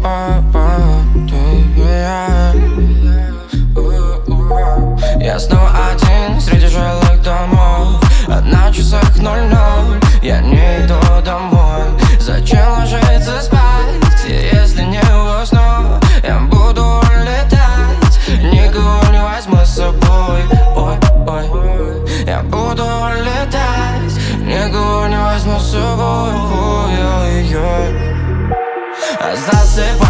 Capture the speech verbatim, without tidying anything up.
Я снова один среди жилых домов, а на часах ноль-ноль. Я не иду домой. Зачем ложиться спать, если не усну? Я буду улетать, никого не возьму с собой. Ой, ой, я буду улетать, никого не возьму с собой. Ой, ой, ой. Засыпай.